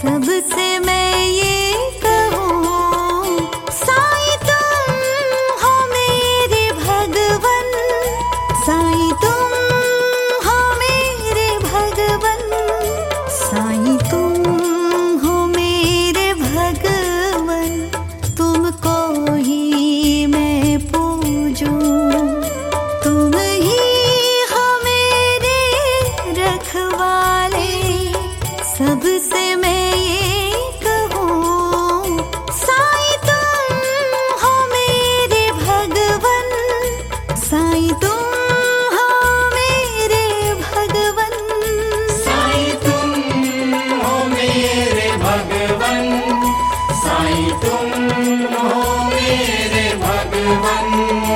सबसे मैं ये कहूँ, साईं तुम हो मेरे भगवन, साईं तुम हो मेरे भगवन, साईं तुम हो मेरे भगवन, तुमको ही मैं पूजूं, तुम ही हो मेरे रखवाले। सबसे मैं ये कहूँ, साईं तुम हो मेरे भगवन, साईं तुम हो मेरे भगवन, साईं तुम हो मेरे भगवन, साईं तुम हो मेरे भगवन।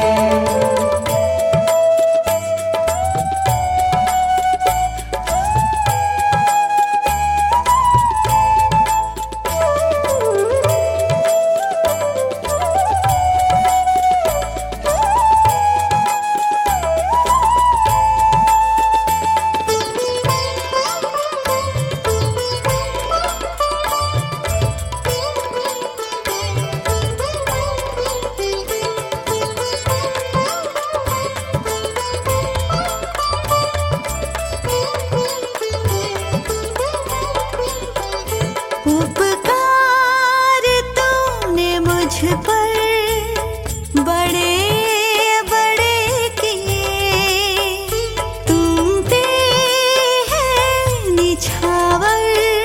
उपकार तूने मुझ पर बड़े बड़े किए, तुम पे है निछावर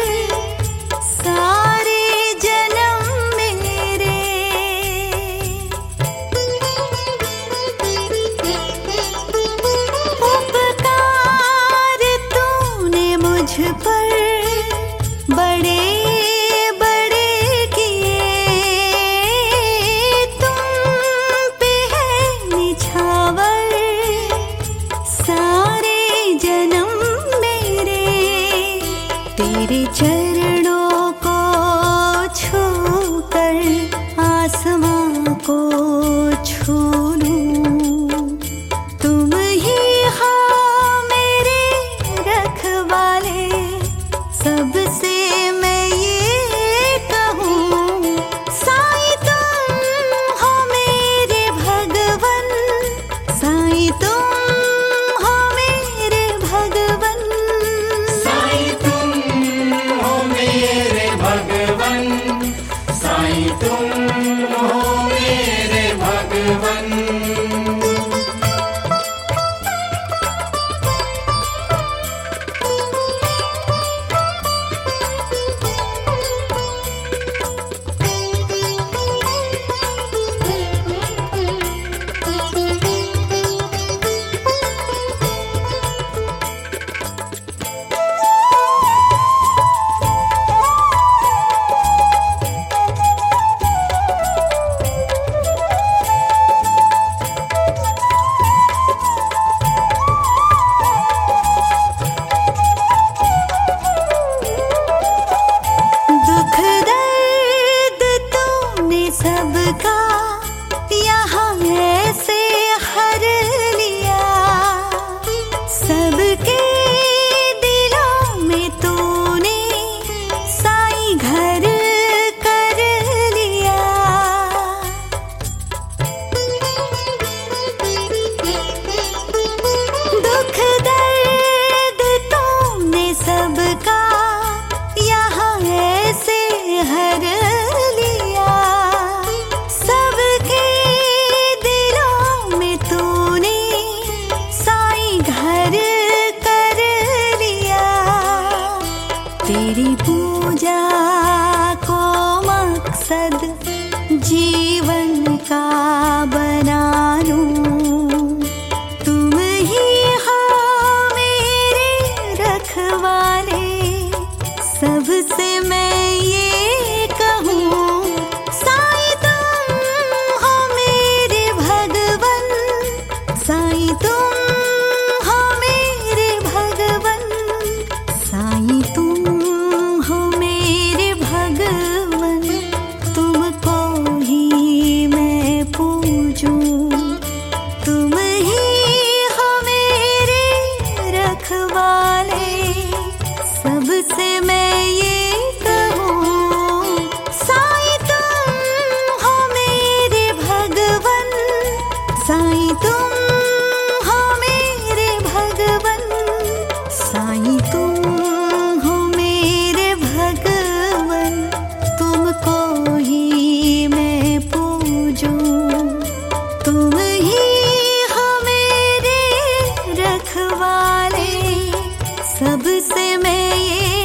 सारे जन्म मेरे। उपकार तूने मुझ पर बड़े बड़े किए, तुम पे है निछावर सारे जन्म मेरे। तेरे चरणों को छूकर आसमां को छू लूं, तुम ही हो मेरे रखवाले। सबसे मैं ये कहूँ, साईं तुम हो मेरे भगवन, साईं तुम हो मेरे भगवन, साईं तुम हो मेरे भगवन, साईं तुम हो मेरे भगवन। दुख दर्द तूने सबका यहाँ ऐसे हर लिया, सबके दिलों में तूने साईं घर कर लिया। दुख दर्द तूने सबका यहाँ ऐसे हर लिया, सबके दिलों में तूने साईं घर कर लिया। तेरी पूजा को मकसद जीवन का बना लूं, तुम ही हो मेरे रखवाले। सबसे मैं ये कहूँ, साईं तुम हो मेरे भगवन, साईं तुम हो मेरे भगवन, साईं तुम हो मेरे भगवन, तुमको ही मैं पूजूं, तुम ही हो मेरे रखवाले। सबसे मैं ये कहूँ, से मैं ये